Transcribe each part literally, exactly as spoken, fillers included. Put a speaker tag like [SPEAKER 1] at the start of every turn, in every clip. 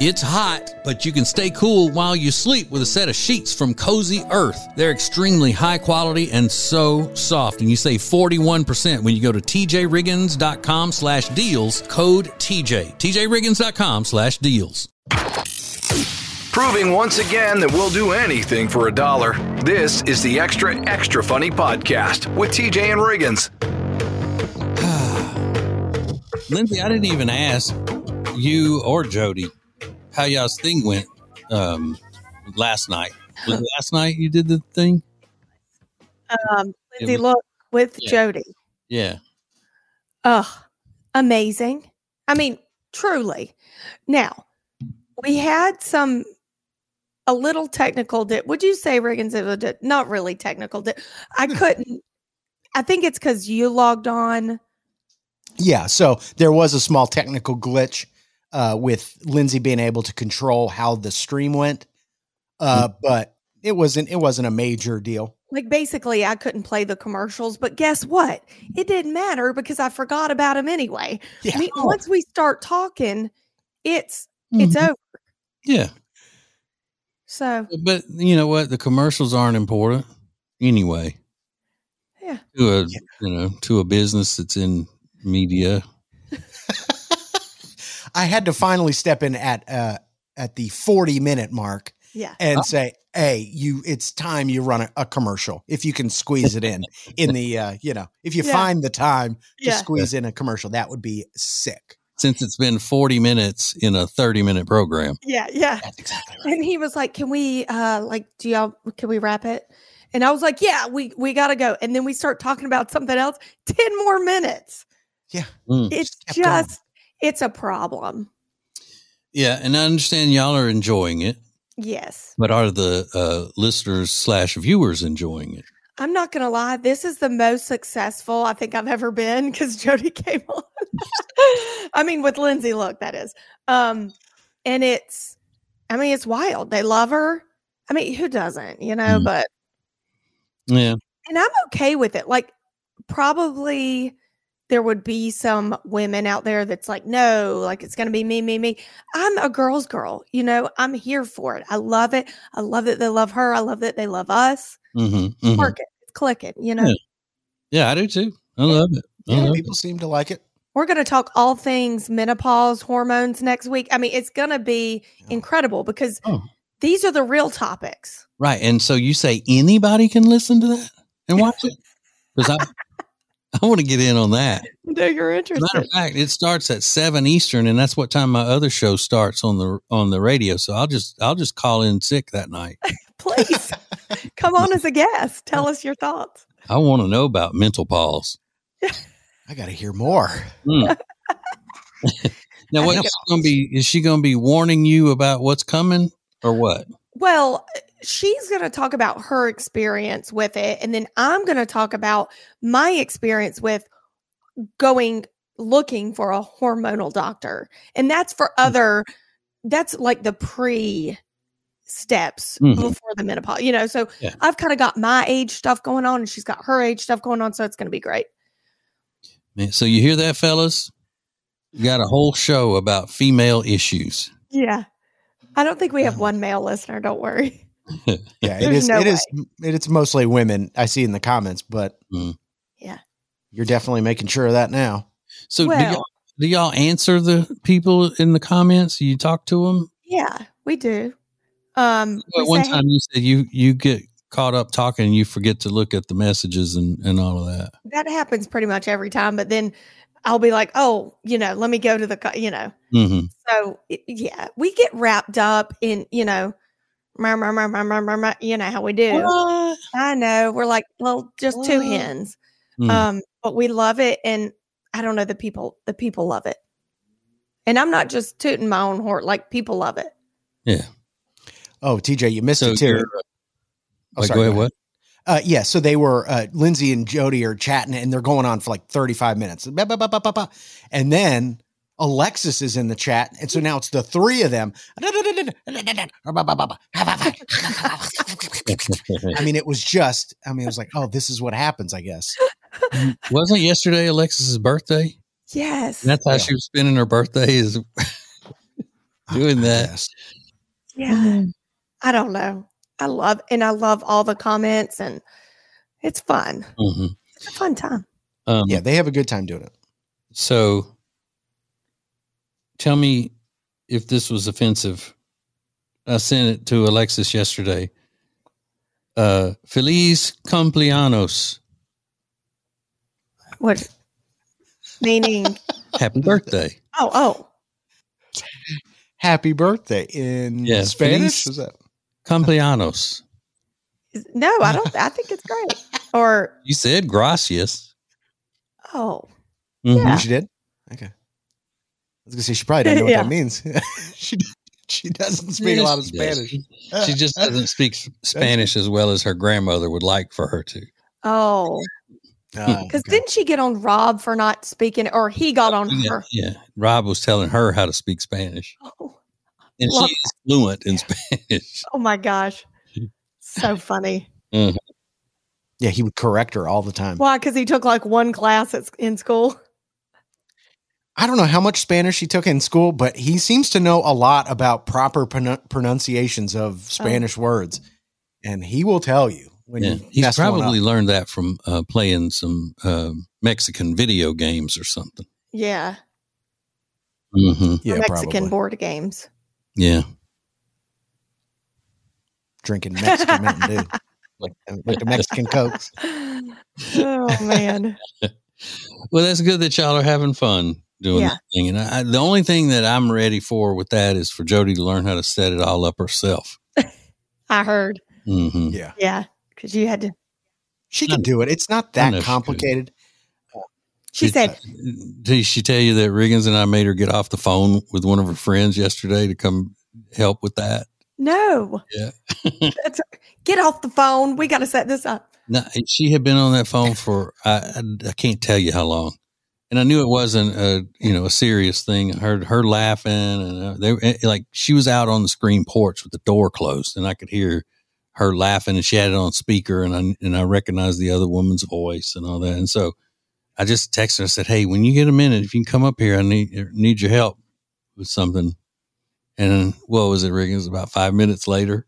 [SPEAKER 1] It's hot, but you can stay cool while you sleep with a set of sheets from Cozy Earth. They're extremely high quality and so soft, and you save forty-one percent when you go to tjriggins.com slash deals, code TJ. tjriggins.com slash deals.
[SPEAKER 2] Proving once again that we'll do anything for a dollar. This is the Extra Extra Funny Podcast with T J and Riggins.
[SPEAKER 1] Lindsay, I didn't even ask you or Jody how y'all's thing went um, last night. Was it last night you did the thing?
[SPEAKER 3] Um, Lindsay, was, look, with
[SPEAKER 1] yeah.
[SPEAKER 3] Jody.
[SPEAKER 1] Yeah.
[SPEAKER 3] Oh, amazing. I mean, truly. Now, we had some, a little technical dip. Would you say, Riggins, it was not really technical dip? I couldn't. I think it's because you logged on.
[SPEAKER 4] Yeah, so there was a small technical glitch uh, with Lindsay being able to control how the stream went, uh, mm-hmm. but it wasn't it wasn't a major deal.
[SPEAKER 3] Like basically, I couldn't play the commercials, but guess what? It didn't matter because I forgot about them anyway.
[SPEAKER 4] Yeah.
[SPEAKER 3] I mean, once we start talking, it's mm-hmm. it's over.
[SPEAKER 1] Yeah.
[SPEAKER 3] So,
[SPEAKER 1] but you know what? The commercials aren't important anyway.
[SPEAKER 3] Yeah.
[SPEAKER 1] To a yeah. you know to a business that's in media.
[SPEAKER 4] I had to finally step in at uh at the forty minute mark
[SPEAKER 3] yeah
[SPEAKER 4] and
[SPEAKER 1] oh.
[SPEAKER 4] say, hey, you it's time you run a, a commercial if you can squeeze it in in the uh you know if you
[SPEAKER 3] yeah.
[SPEAKER 4] find the time to
[SPEAKER 3] yeah.
[SPEAKER 4] squeeze in a commercial, that would be sick,
[SPEAKER 1] since it's been forty minutes in a thirty minute program.
[SPEAKER 3] Yeah yeah
[SPEAKER 4] that's exactly right.
[SPEAKER 3] And he was like, can we uh like do y'all can we wrap it? And I was like, yeah, we we gotta go. And then we start talking about something else. ten more minutes.
[SPEAKER 4] Yeah.
[SPEAKER 1] Mm.
[SPEAKER 3] It's just, just it's a problem.
[SPEAKER 1] Yeah. And I understand y'all are enjoying it.
[SPEAKER 3] Yes.
[SPEAKER 1] But are the uh, listeners slash viewers enjoying it?
[SPEAKER 3] I'm not going to lie. This is the most successful I think I've ever been because Jody came on. I mean, with Lindsay, look, that is. Um, and it's, I mean, it's wild. They love her. I mean, who doesn't, you know, mm. but.
[SPEAKER 1] Yeah.
[SPEAKER 3] And I'm okay with it. Like, probably there would be some women out there that's like, no, like it's going to be me, me, me. I'm a girl's girl. You know, I'm here for it. I love it. I love that they love her. I love that they love us.
[SPEAKER 1] Mm-hmm, mm-hmm.
[SPEAKER 3] Work it. It's clicking, you know?
[SPEAKER 1] Yeah. yeah, I do too. I love it. I
[SPEAKER 4] yeah,
[SPEAKER 1] love
[SPEAKER 4] people
[SPEAKER 1] it.
[SPEAKER 4] seem to like it.
[SPEAKER 3] We're going to talk all things menopause, hormones next week. I mean, it's going to be incredible because oh. these are the real topics.
[SPEAKER 1] Right. And so you say anybody can listen to that and watch it? Because I, I want to get in on that.
[SPEAKER 3] No, you're interested.
[SPEAKER 1] Matter of fact, it starts at seven Eastern, and that's what time my other show starts on the on the radio. So I'll just I'll just call in sick that night.
[SPEAKER 3] Please come on as a guest. Tell us your thoughts.
[SPEAKER 1] I want to know about mental pause.
[SPEAKER 4] I got to hear more.
[SPEAKER 1] Mm. Now, what's she going to be? Is she going to be warning you about what's coming, or what?
[SPEAKER 3] Well, she's going to talk about her experience with it. And then I'm going to talk about my experience with going, looking for a hormonal doctor. And that's for other, that's like the pre steps mm-hmm. before the menopause, you know? So yeah. I've kind of got my age stuff going on and she's got her age stuff going on. So it's going to be great.
[SPEAKER 1] Man, so you hear that, fellas? You got a whole show about female issues.
[SPEAKER 3] Yeah. I don't think we have one male listener. Don't worry.
[SPEAKER 4] Yeah, it is. No it way. is. It's mostly women I see in the comments, but
[SPEAKER 1] mm.
[SPEAKER 3] yeah,
[SPEAKER 4] you're definitely making sure of that now.
[SPEAKER 1] So
[SPEAKER 3] well,
[SPEAKER 1] do, y'all, do y'all answer the people in the comments? You talk to them?
[SPEAKER 3] Yeah, we do. Um,
[SPEAKER 1] well,
[SPEAKER 3] we
[SPEAKER 1] one
[SPEAKER 3] say,
[SPEAKER 1] time you said you you get caught up talking and you forget to look at the messages and, and all of that.
[SPEAKER 3] That happens pretty much every time. But then I'll be like, oh, you know, let me go to the, you know.
[SPEAKER 1] Mm-hmm.
[SPEAKER 3] So, yeah, we get wrapped up in, you know, mur, mur, mur, mur, mur, mur, you know how we do.
[SPEAKER 1] What?
[SPEAKER 3] I know. We're like, well, just what? two hens. Mm. Um, but we love it. And I don't know, the people, the people love it. And I'm not just tooting my own horn. Like, people love it.
[SPEAKER 1] Yeah.
[SPEAKER 4] Oh, T J, you missed
[SPEAKER 1] so
[SPEAKER 4] it too.
[SPEAKER 1] Uh,
[SPEAKER 4] oh,
[SPEAKER 1] like,
[SPEAKER 4] sorry,
[SPEAKER 1] go ahead, what?
[SPEAKER 4] Uh, yeah, so they were, uh, Lindsay and Jody are chatting and they're going on for like thirty-five minutes. And then Alexis is in the chat. And so now it's the three of them. I mean, it was just, I mean, it was like, oh, this is what happens, I guess.
[SPEAKER 1] Wasn't yesterday Alexis's birthday?
[SPEAKER 3] Yes.
[SPEAKER 1] And that's how
[SPEAKER 4] yeah.
[SPEAKER 1] she was spending her birthday is doing that.
[SPEAKER 4] Yes.
[SPEAKER 3] Yeah. I don't know. I love, and I love all the comments, and it's fun.
[SPEAKER 1] Mm-hmm.
[SPEAKER 3] It's a fun time.
[SPEAKER 1] Um,
[SPEAKER 4] Yeah, they have a good time doing it.
[SPEAKER 1] So tell me if this was offensive. I sent it to Alexis yesterday. Uh, Feliz cumpleaños.
[SPEAKER 3] What? Meaning?
[SPEAKER 1] Happy birthday.
[SPEAKER 3] Oh, oh.
[SPEAKER 4] Happy birthday in
[SPEAKER 1] Yeah,
[SPEAKER 4] Spanish.
[SPEAKER 1] Feliz
[SPEAKER 4] Is that?
[SPEAKER 1] Cumpleaños.
[SPEAKER 3] Is- No, I don't. I think it's great. Or,
[SPEAKER 1] You said gracias.
[SPEAKER 3] oh,
[SPEAKER 1] Mhm.
[SPEAKER 3] Yeah.
[SPEAKER 4] She did. Okay. I was gonna say she probably doesn't know what
[SPEAKER 3] Yeah.
[SPEAKER 4] that means. she she doesn't speak a lot of
[SPEAKER 1] She does.
[SPEAKER 4] Spanish.
[SPEAKER 1] She just doesn't speak Spanish as well as her grandmother would like for her to.
[SPEAKER 3] oh.
[SPEAKER 4] Uh,
[SPEAKER 3] Because
[SPEAKER 4] okay.
[SPEAKER 3] didn't she get on Rob for not speaking, or he got on
[SPEAKER 1] Yeah,
[SPEAKER 3] her?
[SPEAKER 1] yeah. Rob was telling her how to speak Spanish,
[SPEAKER 3] Oh,
[SPEAKER 1] and
[SPEAKER 3] Love
[SPEAKER 1] she is fluent in Spanish.
[SPEAKER 3] oh my gosh. So funny.
[SPEAKER 1] Mhm.
[SPEAKER 4] Yeah, he would correct her all the time.
[SPEAKER 3] Why? Because he took like one class at, in school.
[SPEAKER 4] I don't know how much Spanish he took in school, but he seems to know a lot about proper pronun- pronunciations of Spanish words, and he will tell you when
[SPEAKER 1] Yeah,
[SPEAKER 4] you
[SPEAKER 1] he's
[SPEAKER 4] mess one
[SPEAKER 1] probably
[SPEAKER 4] up.
[SPEAKER 1] learned that from uh, playing some uh, Mexican video games or something.
[SPEAKER 3] Yeah.
[SPEAKER 1] Mm-hmm.
[SPEAKER 4] Yeah,
[SPEAKER 3] Mexican
[SPEAKER 4] probably.
[SPEAKER 3] board games.
[SPEAKER 1] Yeah,
[SPEAKER 4] Drinking Mexican Mountain Dew, like like the Mexican Cokes.
[SPEAKER 3] Oh, man.
[SPEAKER 1] well, that's good that y'all are having fun doing
[SPEAKER 3] Yeah.
[SPEAKER 1] that thing. And I, the only thing that I'm ready for with that is for Jody to learn how to set it all up herself.
[SPEAKER 3] I heard.
[SPEAKER 1] Mm-hmm.
[SPEAKER 4] Yeah,
[SPEAKER 3] Yeah. Because you had to.
[SPEAKER 4] she can do it. It's not
[SPEAKER 1] I know
[SPEAKER 4] that
[SPEAKER 1] she
[SPEAKER 4] complicated.
[SPEAKER 3] She
[SPEAKER 1] Did-
[SPEAKER 3] said,
[SPEAKER 1] Did she tell you that Riggins and I made her get off the phone with one of her friends yesterday to come help with that?
[SPEAKER 3] no.
[SPEAKER 1] Yeah.
[SPEAKER 3] That's, get off the phone. We got to set this up.
[SPEAKER 1] No, she had been on that phone for I, I, I can't tell you how long, and I knew it wasn't a you know a serious thing. I heard her laughing, and uh, they like she was out on the screen porch with the door closed, and I could hear her laughing, and she had it on speaker, and I and I recognized the other woman's voice and all that, and so I just texted her and said, "Hey, when you get a minute, if you can come up here, I need need your help with something." And what was it, Riggins? About five minutes later.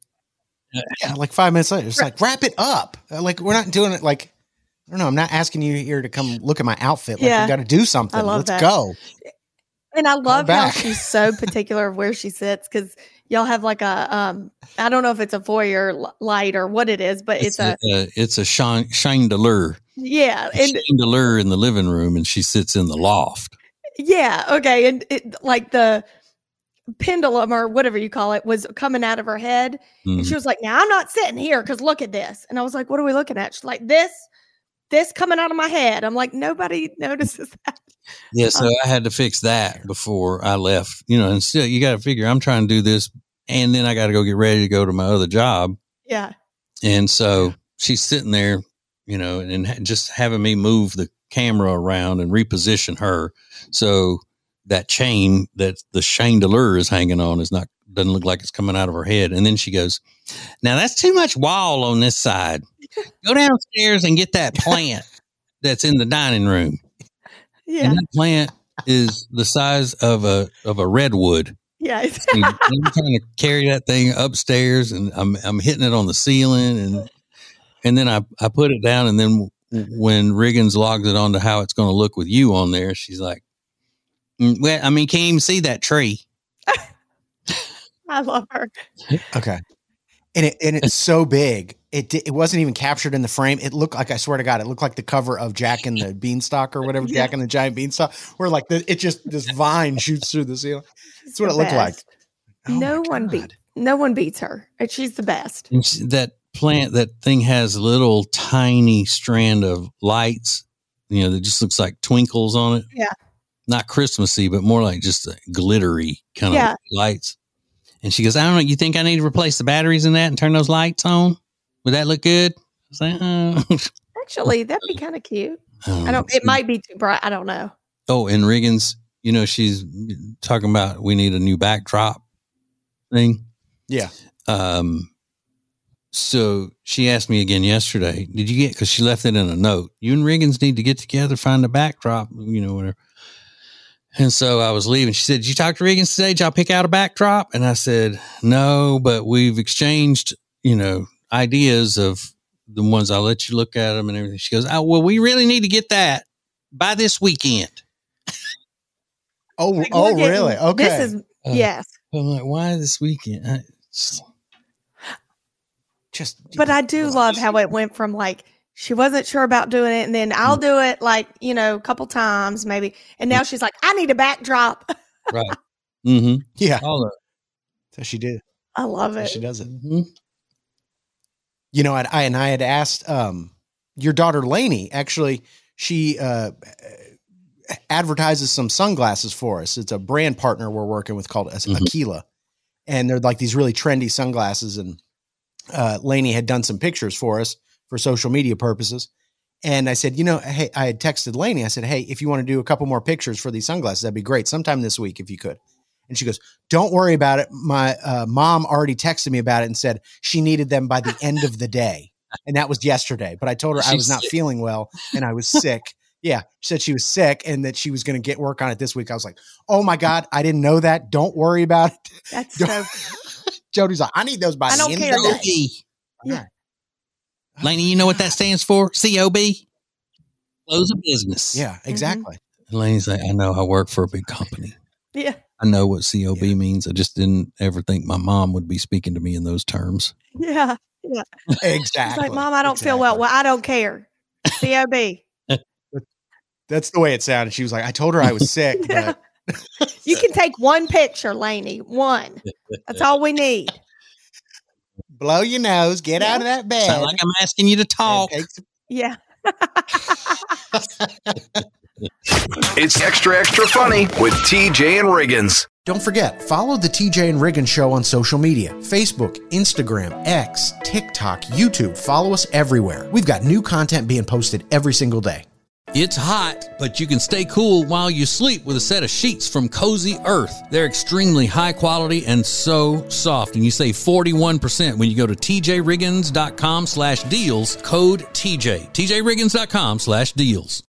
[SPEAKER 4] Yeah, like five minutes later, it's like wrap it up. Uh, Like we're not doing it. Like I don't know. I'm not asking you here to come look at my outfit. Like
[SPEAKER 3] Yeah.
[SPEAKER 4] we got to do something.
[SPEAKER 3] I love
[SPEAKER 4] Let's
[SPEAKER 3] that.
[SPEAKER 4] go.
[SPEAKER 3] And I love how
[SPEAKER 4] back.
[SPEAKER 3] she's so particular of where she sits because y'all have like a, um, I don't know if it's a foyer l- light or what it is, but it's,
[SPEAKER 1] It's,
[SPEAKER 3] a,
[SPEAKER 1] a, uh, it's a chan- chandelier.
[SPEAKER 3] yeah. And
[SPEAKER 1] Chandelier in the living room, and she sits in the loft.
[SPEAKER 3] yeah. Okay. And it, like the pendulum or whatever you call it was coming out of her head. And
[SPEAKER 1] Mhm.
[SPEAKER 3] she was like, now I'm not sitting here because look at this. And I was like, what are we looking at? She's like, this, this coming out of my head. I'm like, nobody notices that.
[SPEAKER 1] Yeah, so I had to fix that before I left. You know, and still, you got to figure I'm trying to do this, and then I got to go get ready to go to my other job.
[SPEAKER 3] Yeah.
[SPEAKER 1] And so she's sitting there, you know, and ha- just having me move the camera around and reposition her. So that chain that the chandelier is hanging on is not, doesn't look like it's coming out of her head. And then she goes, now that's too much wall on this side. Go downstairs and get that plant that's in the dining room.
[SPEAKER 3] Yeah.
[SPEAKER 1] And that plant is the size of a, of a redwood.
[SPEAKER 3] Yeah.
[SPEAKER 1] And I'm trying to carry that thing upstairs, and I'm I'm hitting it on the ceiling, and and then I, I put it down, and then when Riggins logs it on to how it's going to look with you on there, she's like, "Mm, well, I mean, can't even see that tree."
[SPEAKER 3] I love her.
[SPEAKER 4] Okay. And it and it's so big. It di- it wasn't even captured in the frame. It looked like, I swear to God, it looked like the cover of Jack and the Beanstalk or whatever,
[SPEAKER 3] Yeah.
[SPEAKER 4] Jack and the Giant Beanstalk, where like the, it just this vine shoots through the ceiling. That's what
[SPEAKER 3] The
[SPEAKER 4] it looked like.
[SPEAKER 3] best.
[SPEAKER 4] Oh my
[SPEAKER 3] no one
[SPEAKER 4] God.
[SPEAKER 3] beat no one beats her. And she's the best.
[SPEAKER 1] And she, that plant, that thing has a little tiny strand of lights, you know, that just looks like twinkles on it.
[SPEAKER 3] Yeah.
[SPEAKER 1] Not Christmassy, but more like just a glittery kind
[SPEAKER 3] Yeah.
[SPEAKER 1] of lights. And she goes, I don't know, you think I need to replace the batteries in that and turn those lights on? Would that look good? I was like, oh.
[SPEAKER 3] Actually, that'd be kind of cute.
[SPEAKER 1] Um,
[SPEAKER 3] I don't it might be too bright. I don't know.
[SPEAKER 1] Oh, and Riggins, you know, she's talking about we need a new backdrop thing.
[SPEAKER 4] Yeah.
[SPEAKER 1] Um, so she asked me again yesterday, did you get, because she left it in a note, you and Riggins need to get together, find a backdrop, you know, whatever. And so I was leaving. She said, did you talk to Riggins today? Did y'all pick out a backdrop? And I said, no, but we've exchanged, you know, ideas of the ones. I'll let you look at them and everything. She goes, oh, well, we really need to get that by this weekend.
[SPEAKER 4] Oh,
[SPEAKER 3] Like,
[SPEAKER 4] oh,
[SPEAKER 3] look at-
[SPEAKER 4] really? Okay.
[SPEAKER 3] This is,
[SPEAKER 1] Uh,
[SPEAKER 3] yes.
[SPEAKER 1] I'm like, why this weekend? I, just,
[SPEAKER 4] Just,
[SPEAKER 3] But I do love how it went from like, she wasn't sure about doing it. And then I'll do it like, you know, a couple times maybe. And now she's like, I need a backdrop.
[SPEAKER 1] right. Mm-hmm.
[SPEAKER 4] yeah.
[SPEAKER 1] All of
[SPEAKER 4] So she did.
[SPEAKER 3] I love
[SPEAKER 4] So
[SPEAKER 3] it.
[SPEAKER 4] she does it.
[SPEAKER 1] mm-hmm.
[SPEAKER 4] You know, I, I and I had asked um, your daughter Lainey. Actually, she uh, advertises some sunglasses for us. It's a brand partner we're working with called
[SPEAKER 1] Mhm.
[SPEAKER 4] Aquila, and they're like these really trendy sunglasses. And uh, Lainey had done some pictures for us for social media purposes. And I said, you know, hey, I had texted Lainey. I said, hey, if you want to do a couple more pictures for these sunglasses, that'd be great. Sometime this week, if you could. And she goes, don't worry about it. My uh, mom already texted me about it and said she needed them by the end of the day. And that was yesterday. But I told her I
[SPEAKER 1] She's
[SPEAKER 4] was not
[SPEAKER 1] sick.
[SPEAKER 4] feeling well and I was sick. Yeah. She said she was sick and that she was going to get work on it this week. I was like, oh my God, I didn't know that. Don't worry about it.
[SPEAKER 3] That's
[SPEAKER 4] Don't-
[SPEAKER 3] so
[SPEAKER 4] Jody's like, I need those by
[SPEAKER 3] I
[SPEAKER 4] the
[SPEAKER 3] don't
[SPEAKER 4] end
[SPEAKER 3] care
[SPEAKER 4] of the
[SPEAKER 3] that-
[SPEAKER 4] day.
[SPEAKER 3] Yeah.
[SPEAKER 1] Lainey, you know what that stands for? C O B. Close of business.
[SPEAKER 4] Yeah, exactly.
[SPEAKER 1] And Lainey's like, I know I work for a big company.
[SPEAKER 3] yeah.
[SPEAKER 1] I know what C O B
[SPEAKER 4] Yeah.
[SPEAKER 1] means. I just didn't ever think my mom would be speaking to me in those terms.
[SPEAKER 3] Yeah.
[SPEAKER 4] Exactly.
[SPEAKER 3] It's like, Mom, I don't feel well.
[SPEAKER 4] Exactly.
[SPEAKER 3] Well, I don't care. C O B.
[SPEAKER 4] That's the way it sounded. She was like, I told her I was sick,
[SPEAKER 3] Yeah.
[SPEAKER 4] but
[SPEAKER 3] You can take one picture, Lainey. One. That's all we need.
[SPEAKER 4] blow your nose, get out of that bed.
[SPEAKER 1] Sound like I'm asking you to
[SPEAKER 4] and
[SPEAKER 1] talk.
[SPEAKER 4] take some-
[SPEAKER 3] Yeah.
[SPEAKER 2] It's Extra Extra Funny with T J and Riggins.
[SPEAKER 4] Don't forget, follow the T J and Riggins Show on social media. Facebook, Instagram, X, TikTok, YouTube. Follow us everywhere. We've got new content being posted every single day.
[SPEAKER 1] It's hot, but you can stay cool while you sleep with a set of sheets from Cozy Earth. They're extremely high quality and so soft. And you save forty-one percent when you go to tjriggins.com slash deals, code TJ. tjriggins.com slash deals.